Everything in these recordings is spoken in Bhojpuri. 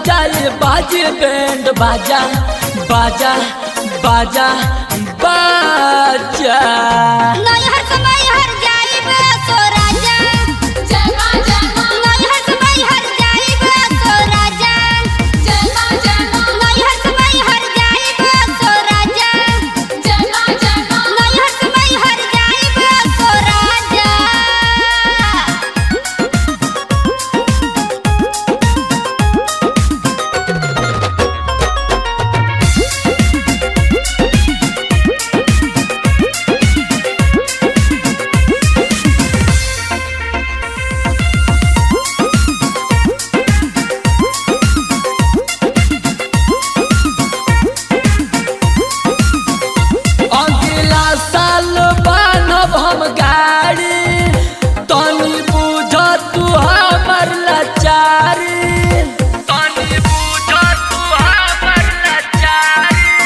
जाए बाजे बैंड बाजा बाजा बाजा बाजा नहीं हर समय हर जाइब सो राजा जय मां नहीं हर समय हर जाइब सो राजा जय मां नहीं हर समय हर जाइब सो राजा जय मां नहीं हर समय हर जाइब सो राजा। अगला साल बनब हम गाड़ी तनी बुझ तू हमर लाचारी तनी बुझ तू हमर लाचारी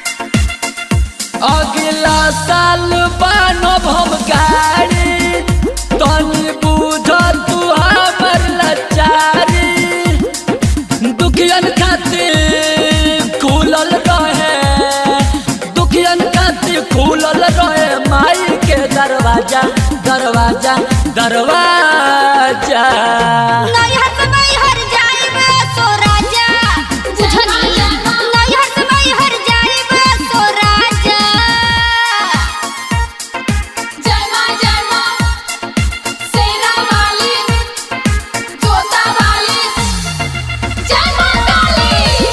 अगला साल बनब हम गाड़ी तनी बुझ तू हमर लाचारी दुखियन खातिर खुलल रहे दुखियन खातिर खुलल रहे माई के दरवाजा दरवाजा दरवाजा नहीं हर समय हर जाइब सो राजा बुझनी नहीं हर समय हर जाइब सो राजा। जय मां सेना वाली जोता वाली जय मां काली।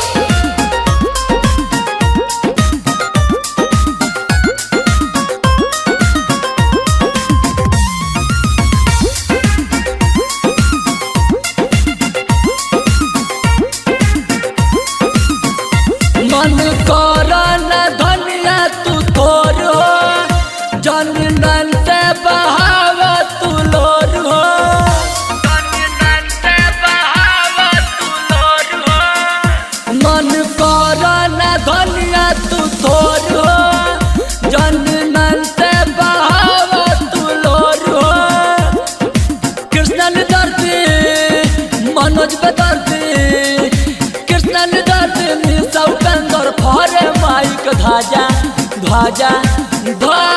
मन कर न धनिया तू तोर हो जनन से बहाव तू लोर हो जनन से बहाव तू लोर हो मन कर न धनिया तू तोर हो जनन से बहाव तू लोर हो कृष्णन दर्दी मनोज बेदर्दी कृष्णन दर्दी सौकंदर फरे माइक ध्वजा ध्वजा ध्वजा